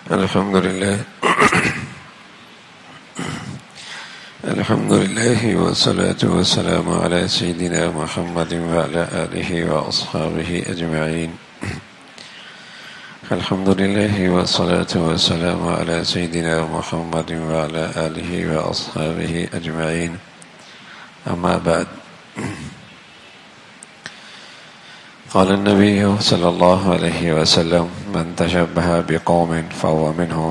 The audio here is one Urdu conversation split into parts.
الحمد لله والصلاة والسلام على سيدنا محمد وعلى آله وأصحابه أجمعين. الحمد لله والصلاة والسلام على سيدنا محمد وعلى آله وأصحابه أجمعين. أما بعد، قال النبي صلى الله عليه وسلم: من تشبه بقوم فهو منهم.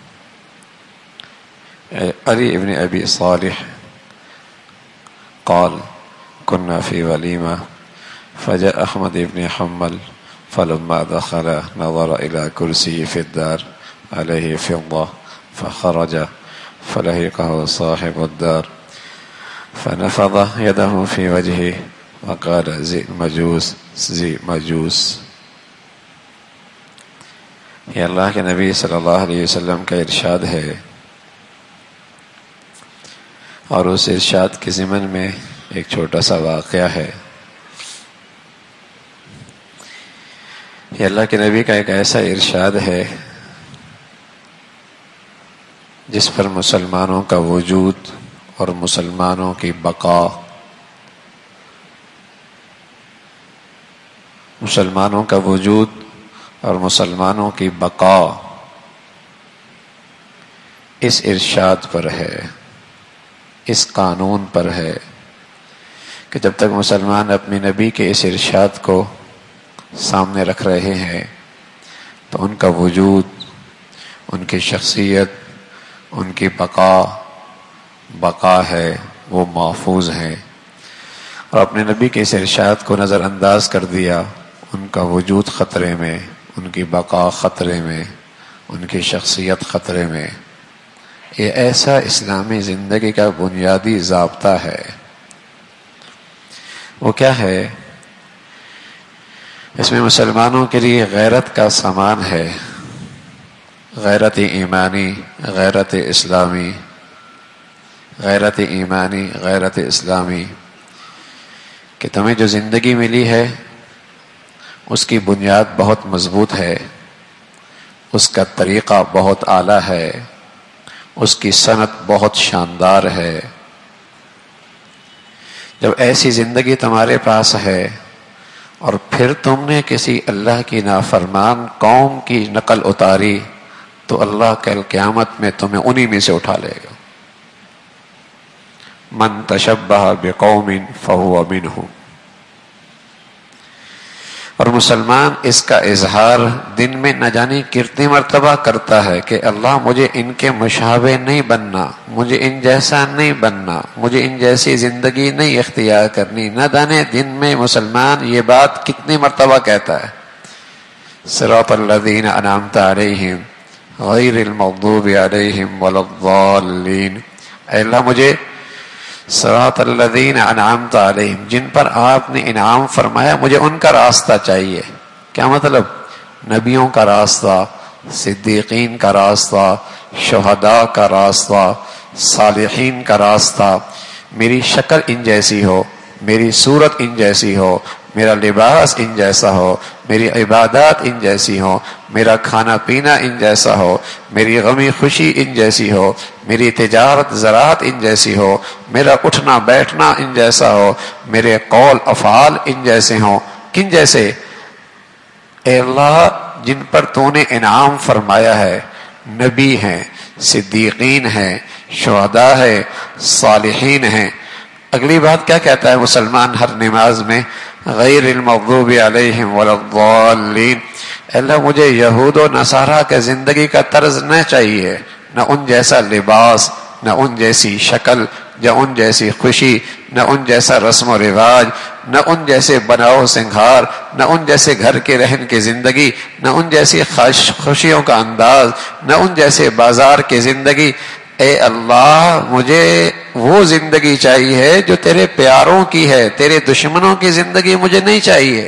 علي بن أبي صالح قال: كنا في وليمة فجاء أحمد بن حنبل فلما دخل نظر إلى كرسي في الدار عليه فضة فخرج فلحقه صاحب الدار فنفض يده في وجهه وقال: ذي مجوس. یہ اللہ کے نبی صلی اللہ علیہ وسلم کا ارشاد ہے، اور اس ارشاد کے ضمن میں ایک چھوٹا سا واقعہ ہے۔ یہ اللہ کے نبی کا ایک ایسا ارشاد ہے جس پر مسلمانوں کا وجود اور مسلمانوں کی بقا، مسلمانوں کا وجود اور مسلمانوں کی بقا اس ارشاد پر ہے، اس قانون پر ہے کہ جب تک مسلمان اپنے نبی کے اس ارشاد کو سامنے رکھ رہے ہیں تو ان کا وجود، ان کی شخصیت، ان کی بقا ہے، وہ محفوظ ہے، اور اپنے نبی کے اس ارشاد کو نظر انداز کر دیا، ان کا وجود خطرے میں، ان کی بقا خطرے میں، ان کی شخصیت خطرے میں۔ یہ ایسا اسلامی زندگی کا بنیادی ضابطہ ہے۔ وہ کیا ہے؟ اس میں مسلمانوں کے لیے غیرت کا سامان ہے، غیرت ایمانی، غیرت اسلامی، غیرت ایمانی، غیرت اسلامی، کہ تمہیں جو زندگی ملی ہے اس کی بنیاد بہت مضبوط ہے، اس کا طریقہ بہت اعلیٰ ہے، اس کی صنعت بہت شاندار ہے۔ جب ایسی زندگی تمہارے پاس ہے اور پھر تم نے کسی اللہ کی نافرمان قوم کی نقل اتاری تو اللہ کل قیامت میں تمہیں انہی میں سے اٹھا لے گا۔ من تشبہ بقوم فہو منہم۔ اور مسلمان اس کا اظہار دن میں نہ جانے کتنی مرتبہ کرتا ہے کہ اللہ مجھے ان کے مشابہ نہیں بننا، مجھے ان جیسا نہیں بننا، مجھے ان جیسی زندگی نہیں اختیار کرنی۔ نہ جانے دن میں مسلمان یہ بات کتنی مرتبہ کہتا ہے۔ صراط الذین انعمت علیہم غیر المغضوب علیہم ولا الضالین۔ اے اللہ مجھے صراط الذین انعمت علیہم، جن پر آپ نے انعام فرمایا، مجھے ان کا راستہ چاہیے۔ کیا مطلب؟ نبیوں کا راستہ، صدیقین کا راستہ، شہداء کا راستہ، صالحین کا راستہ۔ میری شکل ان جیسی ہو، میری صورت ان جیسی ہو، میرا لباس ان جیسا ہو، میری عبادات ان جیسی ہو، میرا کھانا پینا ان جیسا ہو، میری غمی خوشی ان جیسی ہو، میری تجارت زراعت ان جیسی ہو، میرا اٹھنا بیٹھنا ان جیسا ہو، میرے قول افعال ان جیسے ہوں۔ کن جیسے؟ اے اللہ جن پر تو نے انعام فرمایا ہے، نبی ہیں، صدیقین ہیں، شہداء ہیں، صالحین ہیں۔ اگلی بات کیا کہتا ہے مسلمان ہر نماز میں؟ غیر المغضوب علیہم ولا الضالین۔ اللہ مجھے یہود و نصارہ کے زندگی کا طرز نہ چاہیے، نہ ان جیسا لباس، نہ ان جیسی شکل، نہ ان جیسی خوشی، نہ ان جیسا رسم و رواج، نہ ان جیسے بناؤ سنگھار، نہ ان جیسے گھر کے رہن کی زندگی، نہ ان جیسی خوشیوں کا انداز، نہ ان جیسے بازار کی زندگی۔ اے اللہ مجھے وہ زندگی چاہیے جو تیرے پیاروں کی ہے، تیرے دشمنوں کی زندگی مجھے نہیں چاہیے۔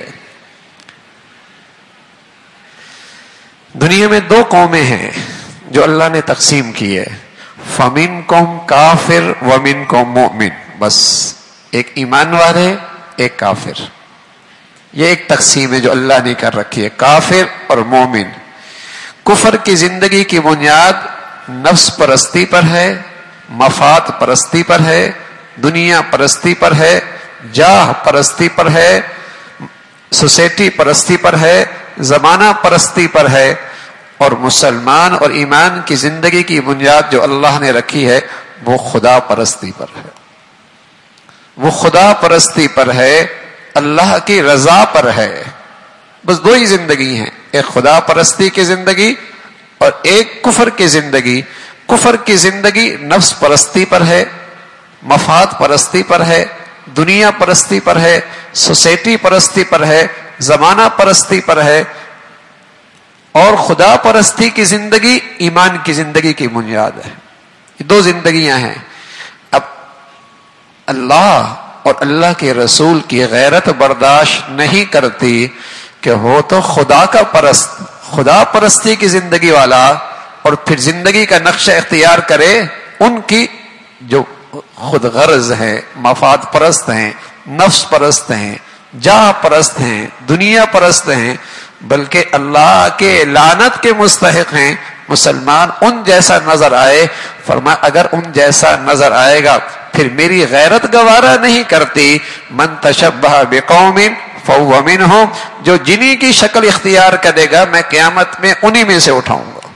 دنیا میں دو قومیں ہیں جو اللہ نے تقسیم کی ہے، فَمِنْكُمْ کافر وَمِنْكُمْ مُؤْمِن۔ بس ایک ایمان والے، ایک کافر۔ یہ ایک تقسیم ہے جو اللہ نے کر رکھی ہے، کافر اور مومن۔ کفر کی زندگی کی بنیاد نفس پرستی پر ہے، مفاد پرستی پر ہے، دنیا پرستی پر ہے، جاہ پرستی پر ہے، سوسائٹی پرستی پر ہے، زمانہ پرستی پر ہے. اور مسلمان اور ایمان کی زندگی کی بنیاد جو اللہ نے رکھی ہے وہ خدا پرستی پر ہے. وہ خدا پرستی پر ہے، اللہ کی رضا پر ہے. بس دو ہی زندگی ہیں، ایک خدا پرستی کی زندگی اور ایک کفر کی زندگی. کفر کی زندگی نفس پرستی پر ہے، مفاد پرستی پر ہے، دنیا پرستی پر ہے، سوسائٹی پرستی پر ہے، زمانہ پرستی پر ہے. اور خدا پرستی کی زندگی ایمان کی زندگی کی بنیاد ہے. یہ دو زندگیاں ہیں. اب اللہ اور اللہ کے رسول کی غیرت برداشت نہیں کرتی کہ ہو تو خدا کا پرست، خدا پرستی کی زندگی والا، اور پھر زندگی کا نقشہ اختیار کرے ان کی جو خود غرض ہیں، مفاد پرست ہیں، نفس پرست ہیں، جاہ پرست ہیں، دنیا پرست ہیں، بلکہ اللہ کے لعنت کے مستحق ہیں. مسلمان ان جیسا نظر آئے، فرمایا اگر ان جیسا نظر آئے گا پھر میری غیرت گوارا نہیں کرتی. من تشبہ بقوم فہو منہم، جو جنہی کی شکل اختیار کرے گا میں قیامت میں انہی میں سے اٹھاؤں گا.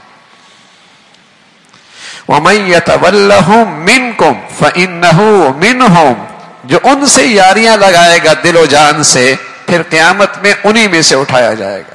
وَمَن يَتَوَلَّهُم مِّنكُمْ فَإِنَّهُ مِنْهُمْ، جو ان سے یاریاں لگائے گا دل و جان سے پھر قیامت میں انہی میں سے اٹھایا جائے گا.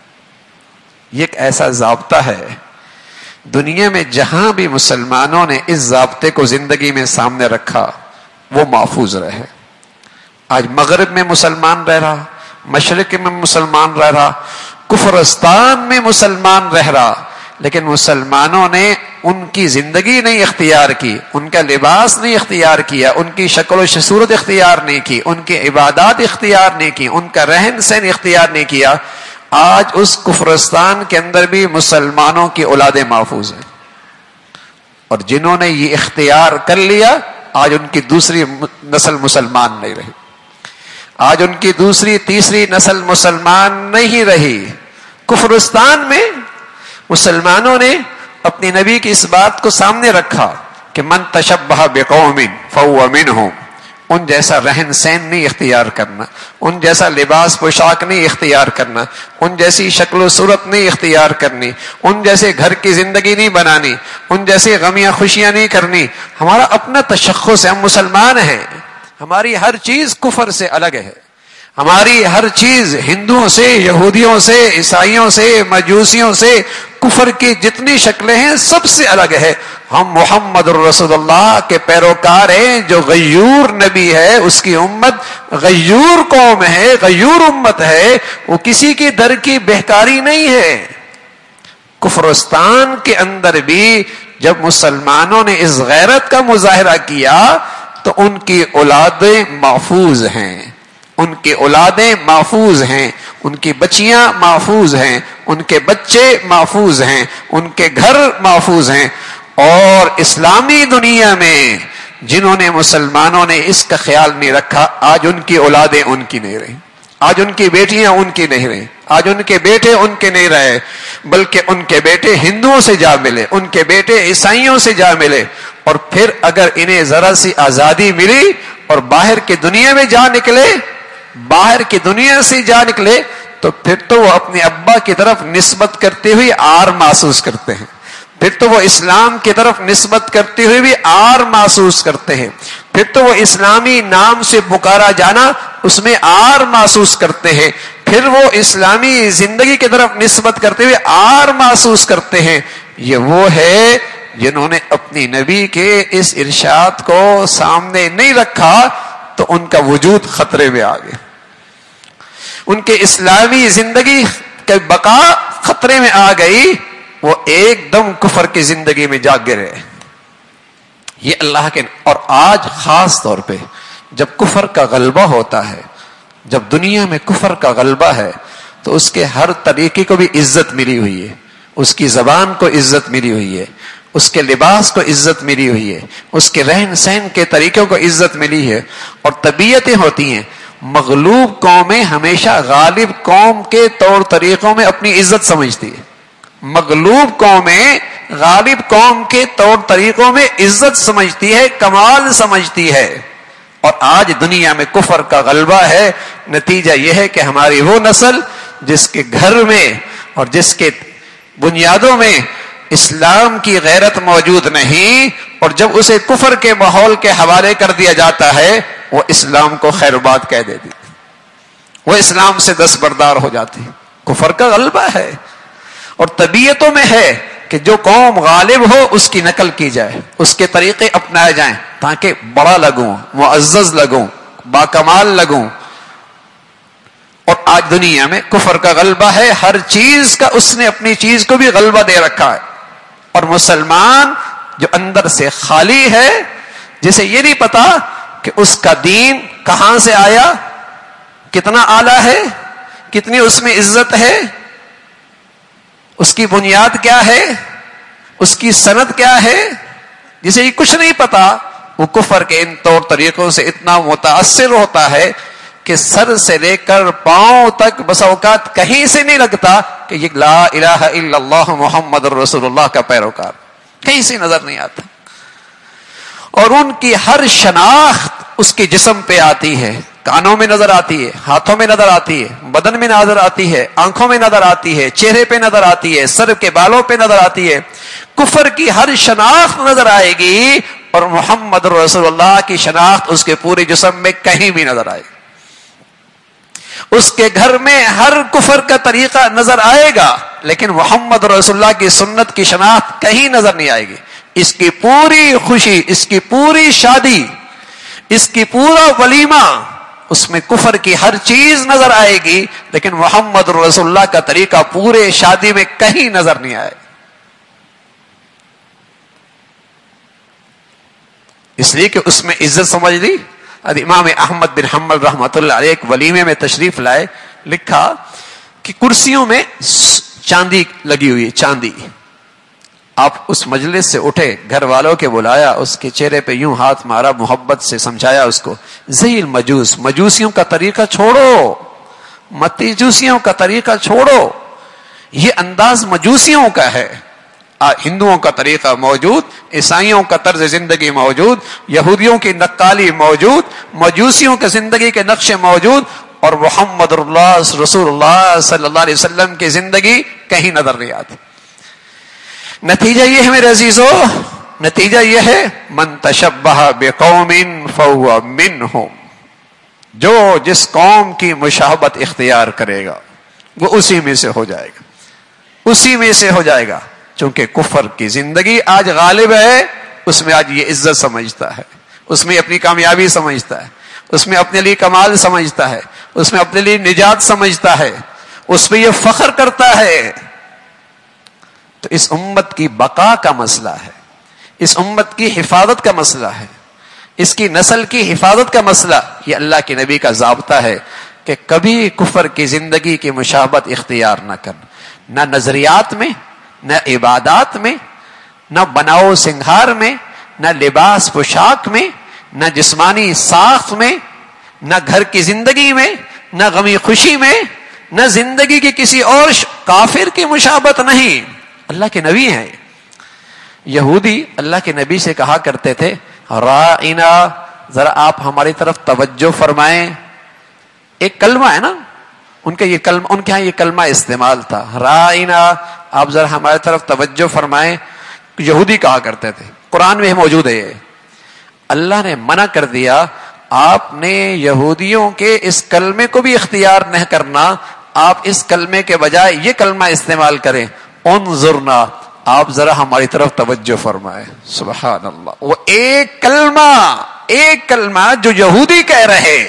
یہ ایک ایسا ضابطہ ہے دنیا میں جہاں بھی مسلمانوں نے اس ضابطے کو زندگی میں سامنے رکھا وہ محفوظ رہے. آج مغرب میں مسلمان رہ رہا، مشرق میں مسلمان رہ رہا، کفرستان میں مسلمان رہ رہا، لیکن مسلمانوں نے ان کی زندگی نہیں اختیار کی، ان کا لباس نہیں اختیار کیا، ان کی شکل و صورت اختیار نہیں کی، ان کی عبادات اختیار نہیں کی، ان کا رہن سہن اختیار نہیں کیا. آج اس کفرستان کے اندر بھی مسلمانوں کی اولادیں محفوظ ہیں، اور جنہوں نے یہ اختیار کر لیا آج ان کی دوسری نسل مسلمان نہیں رہی، آج ان کی دوسری تیسری نسل مسلمان نہیں رہی. کفرستان میں مسلمانوں نے اپنی نبی کی اس بات کو سامنے رکھا کہ من تشبہ بقوم فہو منہم، ان جیسا رہن سہن نہیں اختیار کرنا، ان جیسا لباس پوشاک نہیں اختیار کرنا، ان جیسی شکل و صورت نہیں اختیار کرنی، ان جیسے گھر کی زندگی نہیں بنانی، ان جیسے غمیاں خوشیاں نہیں کرنی. ہمارا اپنا تشخص ہے، ہم مسلمان ہیں، ہماری ہر چیز کفر سے الگ ہے، ہماری ہر چیز ہندوؤں سے، یہودیوں سے، عیسائیوں سے، مجوسیوں سے، کفر کی جتنی شکلیں ہیں سب سے الگ ہے. ہم محمد الرسول اللہ کے پیروکار ہیں، جو غیور نبی ہے، اس کی امت غیور قوم ہے، غیور امت ہے، وہ کسی کی در کی بہکاری نہیں ہے. کفرستان کے اندر بھی جب مسلمانوں نے اس غیرت کا مظاہرہ کیا تو ان کی اولادیں محفوظ ہیں، ان کی اولادیں محفوظ ہیں، ان کی بچیاں محفوظ ہیں، ان کے بچے محفوظ ہیں، ان کے گھر محفوظ ہیں. اور اسلامی دنیا میں جنہوں نے مسلمانوں نے اس کا خیال نہیں رکھا، آج ان کی اولادیں ان کی نہیں رہی، آج ان کی بیٹیاں ان کی نہیں رہی، آج ان کے بیٹے ان کے نہیں رہے، بلکہ ان کے بیٹے ہندوؤں سے جا ملے، ان کے بیٹے عیسائیوں سے جا ملے. اور پھر اگر انہیں ذرا سی آزادی ملی اور باہر کی دنیا میں جا نکلے، باہر کی دنیا سے جا نکلے، تو پھر تو وہ اپنے ابا کی طرف نسبت کرتے ہوئے آر محسوس کرتے ہیں، پھر تو وہ اسلام کی طرف نسبت کرتے ہوئے بھی آر محسوس کرتے ہیں، پھر تو وہ اسلامی نام سے پکارا جانا اس میں آر محسوس کرتے ہیں، پھر وہ اسلامی زندگی کی طرف نسبت کرتے ہوئے آر محسوس کرتے ہیں. یہ وہ ہے جنہوں نے اپنی نبی کے اس ارشاد کو سامنے نہیں رکھا تو ان کا وجود خطرے میں آ گیا، ان کے اسلامی زندگی کی بقا خطرے میں آ گئی، وہ ایک دم کفر کی زندگی میں جا گرے. یہ اللہ کے. اور آج خاص طور پہ جب کفر کا غلبہ ہوتا ہے، جب دنیا میں کفر کا غلبہ ہے، تو اس کے ہر طریقے کو بھی عزت ملی ہوئی ہے، اس کی زبان کو عزت ملی ہوئی ہے، اس کے لباس کو عزت ملی ہوئی ہے، اس کے رہن سہن کے طریقوں کو عزت ملی ہے. اور طبیعتیں ہوتی ہیں، مغلوب قومیں ہمیشہ غالب قوم کے طور طریقوں میں اپنی عزت سمجھتی ہے. مغلوب قومیں غالب قوم کے طور طریقوں میں عزت سمجھتی ہے، کمال سمجھتی ہے، اور آج دنیا میں کفر کا غلبہ ہے۔ نتیجہ یہ ہے کہ ہماری وہ نسل جس کے گھر میں اور جس کے بنیادوں میں اسلام کی غیرت موجود نہیں، اور جب اسے کفر کے ماحول کے حوالے کر دیا جاتا ہے وہ اسلام کو خیر بات کہہ دیتی، وہ اسلام سے دستبردار ہو جاتی۔ کفر کا غلبہ ہے، اور طبیعتوں میں ہے کہ جو قوم غالب ہو اس کی نقل کی جائے، اس کے طریقے اپنائے جائیں تاکہ بڑا لگوں، معزز لگوں، باکمال لگوں۔ اور آج دنیا میں کفر کا غلبہ ہے، ہر چیز کا اس نے اپنی چیز کو بھی غلبہ دے رکھا ہے، اور مسلمان جو اندر سے خالی ہے، جسے یہ نہیں پتا کہ اس کا دین کہاں سے آیا، کتنا اعلیٰ ہے، کتنی اس میں عزت ہے، اس کی بنیاد کیا ہے، اس کی سند کیا ہے، جسے یہ کچھ نہیں پتا، وہ کفر کے ان طور طریقوں سے اتنا متاثر ہوتا ہے کہ سر سے لے کر پاؤں تک بس اوقات کہیں سے نہیں لگتا کہ یہ لا الہ الا اللہ محمد رسول اللہ کا پیروکار، کہیں سے نظر نہیں آتا۔ اور ان کی ہر شناخت اس کے جسم پہ آتی ہے، کانوں میں نظر آتی ہے، ہاتھوں میں نظر آتی ہے، بدن میں نظر آتی ہے، آنکھوں میں نظر آتی ہے، چہرے پہ نظر آتی ہے، سر کے بالوں پہ نظر آتی ہے۔ کفر کی ہر شناخت نظر آئے گی، اور محمد رسول اللہ کی شناخت اس کے پورے جسم میں کہیں بھی نظر آئے گی۔ اس کے گھر میں ہر کفر کا طریقہ نظر آئے گا، لیکن محمد رسول اللہ کی سنت کی شناخت کہیں نظر نہیں آئے گی۔ اس کی پوری خوشی، اس کی پوری شادی، اس کی پورا ولیمہ، اس میں کفر کی ہر چیز نظر آئے گی، لیکن محمد رسول اللہ کا طریقہ پورے شادی میں کہیں نظر نہیں آئے گا۔ اس لیے کہ اس میں عزت سمجھ لی۔ امام احمد بن حنبل رحمۃ اللہ علیہ ایک ولیمے میں تشریف لائے، لکھا کہ کرسیوں میں چاندی لگی ہوئی ہے، چاندی۔ آپ اس مجلس سے اٹھے، گھر والوں کے بلایا، اس کے چہرے پہ یوں ہاتھ مارا، محبت سے سمجھایا اس کو، زی المجوس، مجوسیوں کا طریقہ چھوڑو، مجوسیوں کا طریقہ چھوڑو، یہ انداز مجوسیوں کا ہے۔ ہندوؤں کا طریقہ موجود، عیسائیوں کا طرز زندگی موجود، یہودیوں کی نقالی موجود، مجوسیوں کے زندگی کے نقشے موجود، اور محمد رسول اللہ صلی اللہ علیہ وسلم کی زندگی کہیں نظر نہیں آتی۔ نتیجہ یہ ہے میرے عزیزو، نتیجہ یہ ہے من تشبہ بقوم فہو منہم، جو جس قوم کی مشابہت اختیار کرے گا وہ اسی میں سے ہو جائے گا، اسی میں سے ہو جائے گا۔ چونکہ کفر کی زندگی آج غالب ہے، اس میں آج یہ عزت سمجھتا ہے، اس میں اپنی کامیابی سمجھتا ہے، اس میں اپنے لیے کمال سمجھتا ہے، اس میں اپنے لیے نجات سمجھتا ہے، اس میں یہ فخر کرتا ہے۔ تو اس امت کی بقا کا مسئلہ ہے، اس امت کی حفاظت کا مسئلہ ہے، اس کی نسل کی حفاظت کا مسئلہ، یہ اللہ کے نبی کا ضابطہ ہے کہ کبھی کفر کی زندگی کی مشابہت اختیار نہ کرنا، نہ نظریات میں، نہ عبادات میں، نہ بناؤ سنگھار میں، نہ لباس پوشاک میں، نہ جسمانی ساخت میں، نہ گھر کی زندگی میں، نہ غمی خوشی میں، نہ زندگی کی کسی اور کافر کی مشابہت نہیں۔ اللہ کے نبی ہیں۔ یہودی اللہ کے نبی سے کہا کرتے تھے رائنا، ذرا آپ ہماری طرف توجہ فرمائیں۔ ایک کلمہ ہے نا، ان کے ہاں یہ کلمہ استعمال تھا، رائنا، آپ ذرا ہماری طرف توجہ فرمائیں۔ یہودی کہا کرتے تھے، قرآن میں موجود ہے یہ۔ اللہ نے منع کر دیا، آپ نے یہودیوں کے اس کلمے کو بھی اختیار نہ کرنا، آپ اس کلمے کے بجائے یہ کلمہ استعمال کریں، انظرنا، آپ ذرا ہماری طرف توجہ فرمائیں۔ سبحان اللہ، وہ ایک کلمہ جو یہودی کہہ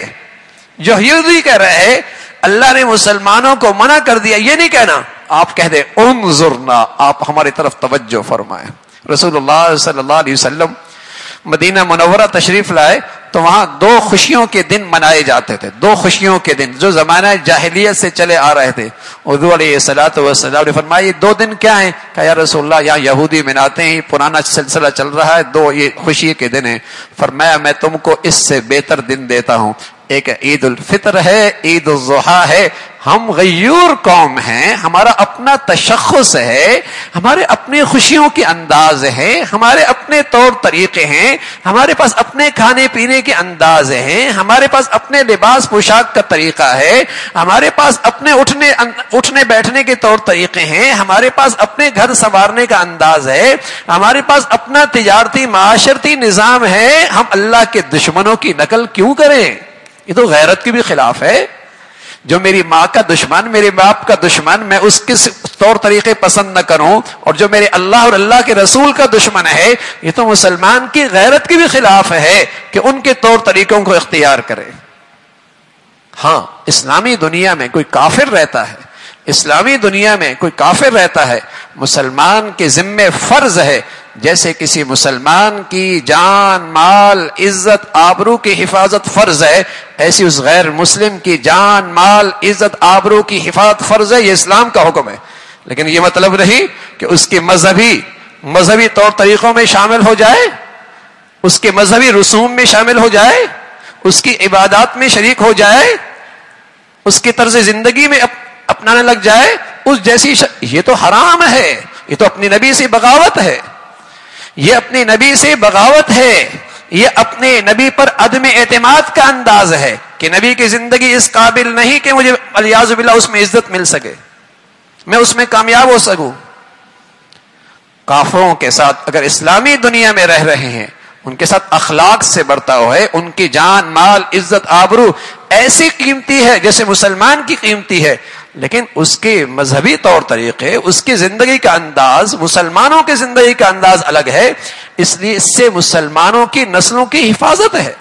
رہے، اللہ نے مسلمانوں کو منع کر دیا، یہ نہیں کہنا، آپ کہہ دیں انظرنا، آپ ہماری طرف توجہ فرمائیں۔ رسول اللہ صلی اللہ علیہ وسلم مدینہ منورہ تشریف لائے تو وہاں 2 خوشیوں کے دن منائے جاتے تھے، 2 خوشیوں کے دن جو زمانہ جاہلیت سے چلے آ رہے تھے۔ حضور علیہ الصلوۃ والسلام نے فرمایا یہ 2 دن کیا ہیں؟ کہا یا رسول اللہ یہاں یہودی مناتے ہیں، پرانا سلسلہ چل رہا ہے، 2 یہ خوشی کے دن ہیں۔ فرمایا میں تم کو اس سے بہتر دن دیتا ہوں، ایک عید الفطر ہے، عید الضحیٰ ہے. ہم غیور قوم ہیں، ہمارا اپنا تشخص ہے، ہمارے اپنے خوشیوں کے انداز ہیں، ہمارے اپنے طور طریقے ہیں، ہمارے پاس اپنے کھانے پینے کے انداز ہیں، ہمارے پاس اپنے لباس پوشاک کا طریقہ ہے، ہمارے پاس اپنے اٹھنے بیٹھنے کے طور طریقے ہیں، ہمارے پاس اپنے گھر سنوارنے کا انداز ہے، ہمارے پاس اپنا تجارتی معاشرتی نظام ہے. ہم اللہ کے دشمنوں کی نقل کیوں کریں؟ یہ تو غیرت کے بھی خلاف ہے. جو میری ماں کا دشمن، میرے باپ کا دشمن، میں اس کے طور طریقے پسند نہ کروں، اور جو میرے اللہ اور اللہ کے رسول کا دشمن ہے، یہ تو مسلمان کی غیرت کے بھی خلاف ہے کہ ان کے طور طریقوں کو اختیار کرے. ہاں، اسلامی دنیا میں کوئی کافر رہتا ہے، اسلامی دنیا میں کوئی کافر رہتا ہے، مسلمان کے ذمے فرض ہے جیسے کسی مسلمان کی جان، مال، عزت، آبرو کی حفاظت فرض ہے، ایسی اس غیر مسلم کی جان، مال، عزت، آبرو کی حفاظت فرض ہے. یہ اسلام کا حکم ہے. لیکن یہ مطلب نہیں کہ اس کے مذہبی طور طریقوں میں شامل ہو جائے، اس کے مذہبی رسوم میں شامل ہو جائے، اس کی عبادات میں شریک ہو جائے، اس کی طرز زندگی میں اپنانے لگ جائے اس جیسی یہ تو حرام ہے. یہ تو اپنی نبی سے بغاوت ہے، یہ اپنے نبی سے بغاوت ہے، یہ اپنے نبی پر عدم اعتماد کا انداز ہے کہ نبی کی زندگی اس قابل نہیں کہ مجھے الیاذ باللہ اس میں عزت مل سکے، میں اس میں کامیاب ہو سکوں. کافروں کے ساتھ اگر اسلامی دنیا میں رہ رہے ہیں، ان کے ساتھ اخلاق سے برتاؤ ہے، ان کی جان، مال، عزت، آبرو ایسی قیمتی ہے جیسے مسلمان کی قیمتی ہے، لیکن اس کے مذہبی طور طریقے، اس کی زندگی کا انداز مسلمانوں کی زندگی کا انداز الگ ہے. اس لیے اس سے مسلمانوں کی نسلوں کی حفاظت ہے.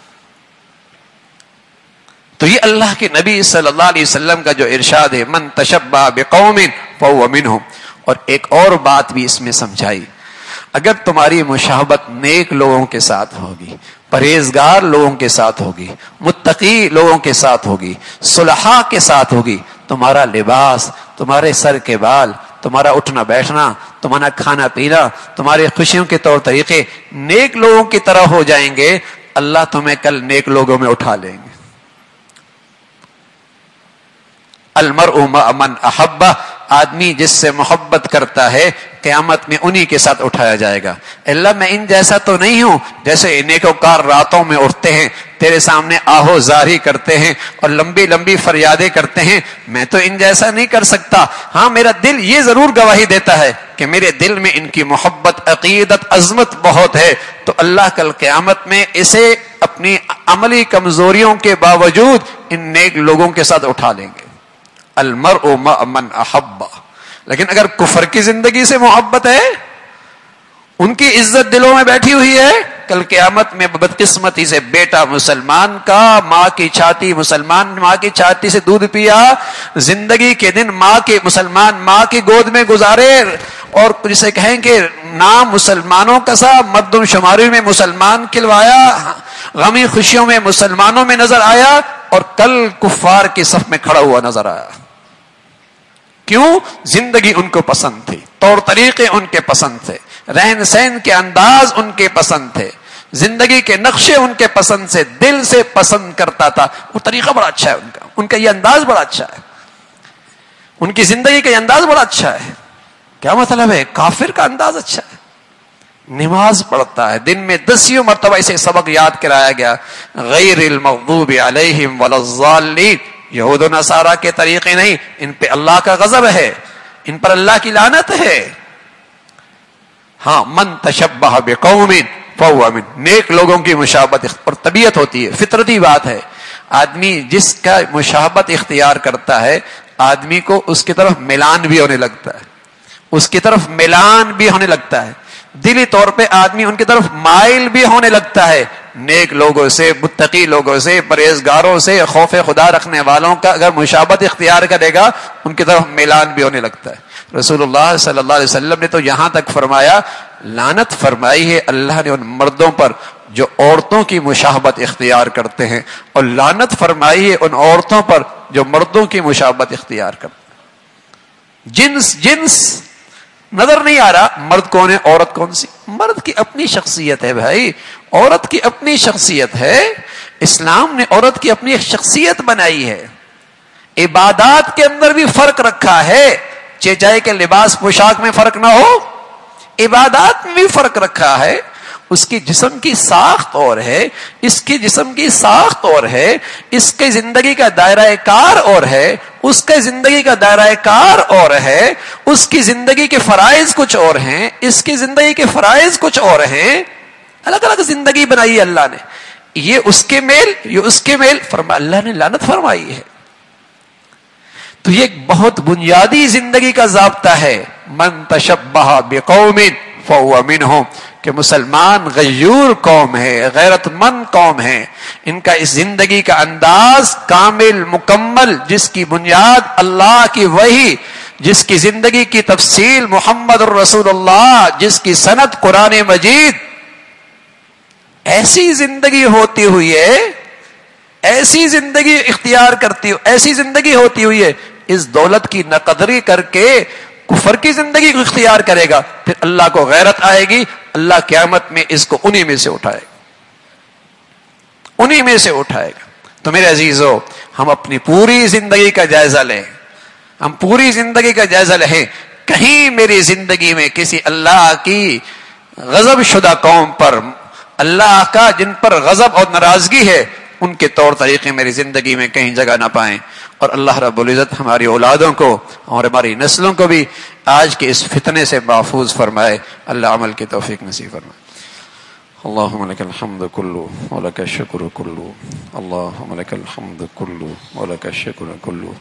تو یہ اللہ کے نبی صلی اللہ علیہ وسلم کا جو ارشاد ہے، من تشبہ بقوم فہو منہم. اور ایک اور بات بھی اس میں سمجھائی، اگر تمہاری مشابہت نیک لوگوں کے ساتھ ہوگی، پرہیزگار لوگوں کے ساتھ ہوگی، متقی لوگوں کے ساتھ ہوگی، صلحاء کے ساتھ ہوگی، تمہارا لباس، تمہارے سر کے بال، تمہارا اٹھنا بیٹھنا، تمہارا کھانا پینا، تمہارے خوشیوں کے طور طریقے نیک لوگوں کی طرح ہو جائیں گے، اللہ تمہیں کل نیک لوگوں میں اٹھا لیں گے. المرء مع من احبہ، آدمی جس سے محبت کرتا ہے قیامت میں انہی کے ساتھ اٹھایا جائے گا. اللہ میں ان جیسا تو نہیں ہوں جیسے نیکوکار راتوں میں اٹھتے ہیں، تیرے سامنے آہو زاری کرتے ہیں اور لمبی لمبی فریادیں کرتے ہیں، میں تو ان جیسا نہیں کر سکتا. ہاں، میرا دل یہ ضرور گواہی دیتا ہے کہ میرے دل میں ان کی محبت، عقیدت، عظمت بہت ہے. تو اللہ کل قیامت میں اسے اپنی عملی کمزوریوں کے باوجود ان نیک لوگوں کے ساتھ اٹھا لیں گے. المرء مع من احب. لیکن اگر کفر کی زندگی سے محبت ہے، ان کی عزت دلوں میں بیٹھی ہوئی ہے، کل قیامت میں بدقسمتی سے بیٹا مسلمان کا ماں کی چھاتی، مسلمان ماں کی چھاتی سے دودھ پیا، زندگی کے دن مسلمان ماں کی گود میں گزارے، اور جسے کہیں کہ نام مسلمانوں کا سا، مردم شماری میں مسلمان کھلوایا، غمی خوشیوں میں مسلمانوں میں نظر آیا، اور کل کفار کی صف میں کھڑا ہوا نظر آیا. کیوں؟ زندگی ان کو پسند تھی، طور طریقے ان کے پسند تھے، رہن سہن کے انداز ان کے پسند تھے، زندگی کے نقشے ان کے پسند سے، دل سے پسند کرتا تھا. وہ طریقہ بڑا اچھا ہے ان کا یہ انداز بڑا اچھا ہے، ان کی زندگی کا یہ انداز بڑا اچھا ہے. کیا مطلب ہے؟ کافر کا انداز اچھا ہے، نماز پڑھتا ہے، دن میں 10 مرتبہ اسے سبق یاد کرایا گیا، غیر المغضوب علیہم ولا الضالین، یہود و نصارہ کے طریقے نہیں، ان پہ اللہ کا غضب ہے، ان پر اللہ کی لعنت ہے. ہاں، من تشبہ بقوم فہو منہم، نیک لوگوں کی مشابہت اور طبیعت ہوتی ہے، فطرتی بات ہے. آدمی جس کا مشابہت اختیار کرتا ہے، آدمی کو اس کی طرف میلان بھی ہونے لگتا ہے، اس کی طرف میلان بھی ہونے لگتا ہے، دلی طور پہ آدمی ان کی طرف مائل بھی ہونے لگتا ہے. نیک لوگوں سے، متقی لوگوں سے، پرہیزگاروں سے، خوف خدا رکھنے والوں کا اگر مشابہت اختیار کرے گا، ان کی طرف میلان بھی ہونے لگتا ہے. رسول اللہ صلی اللہ علیہ وسلم نے تو یہاں تک فرمایا، لعنت فرمائی ہے اللہ نے ان مردوں پر جو عورتوں کی مشابہت اختیار کرتے ہیں، اور لعنت فرمائی ہے ان عورتوں پر جو مردوں کی مشابہت اختیار کرتے ہیں. جنس نظر نہیں آ رہا، مرد کون ہے، عورت کون سی؟ مرد کی اپنی شخصیت ہے بھائی، عورت کی اپنی شخصیت ہے. اسلام نے عورت کی اپنی ایک شخصیت بنائی ہے. عبادات کے اندر بھی فرق رکھا ہے، چاہے کہ لباس پوشاک میں فرق نہ ہو، عبادات میں بھی فرق رکھا ہے. اس کی جسم کی ساخت اور ہے، اس کی جسم کی ساخت اور ہے، اس کے زندگی کا دائرہ کار اور ہے، اس کے زندگی کا دائرہ کار اور ہے، اس کی زندگی کے فرائض کچھ اور ہیں، اس کی زندگی کے فرائض کچھ اور ہیں. الگ الگ زندگی بنائی اللہ نے. یہ اس کے میل، یہ اس کے میل، اللہ نے لعنت فرمائی ہے. تو یہ ایک بہت بنیادی زندگی کا ضابطہ ہے. من تشبہ بقوم فہو منہم، کہ مسلمان غیور قوم ہے، غیرت مند قوم ہے. ان کا اس زندگی کا انداز کامل مکمل، جس کی بنیاد اللہ کی وحی، جس کی زندگی کی تفصیل محمد الرسول اللہ، جس کی سند قرآن مجید، ایسی زندگی ہوتی ہوئی ہے، ایسی زندگی اختیار کرتی ہو، ایسی زندگی ہوتی ہوئی ہے، اس دولت کی نقدری کر کے کفر کی زندگی کو اختیار کرے گا، پھر اللہ کو غیرت آئے گی، اللہ قیامت میں اس کو انہی میں سے اٹھائے گا، انہی میں سے اٹھائے گا. تو میرے عزیزو، ہم اپنی پوری زندگی کا جائزہ لیں، ہم پوری زندگی کا جائزہ لیں. کہیں میری زندگی میں کسی اللہ کی غضب شدہ قوم پر، اللہ کا جن پر غضب اور ناراضگی ہے، ان کے طور طریقے میری زندگی میں کہیں جگہ نہ پائیں. اور اللہ رب العزت ہماری اولادوں کو اور ہماری نسلوں کو بھی آج کے اس فتنے سے محفوظ فرمائے. اللہ عمل کی توفیق نصیب فرمائے. اللهم لك الحمد كله ولك الشكر كله، اللهم لك الحمد كله ولك الشكر كله.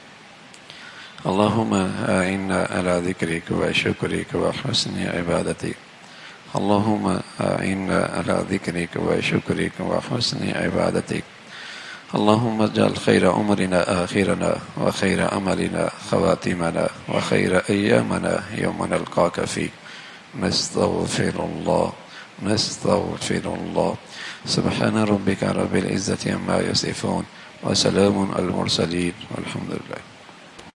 اللهم أعنا على ذكرك وشكرك وحسن عبادتك، اللهم أعنا على ذكرك وشكرك وحسن عبادتك. اللهم اجعل خير أمرنا آخرنا وخير عملنا خواتمنا وخير أيامنا يوم نلقاك فيه. نستغفر الله نستغفر الله. سبحان ربك رب العزة عما يصفون وسلام على المرسلين والحمد لله.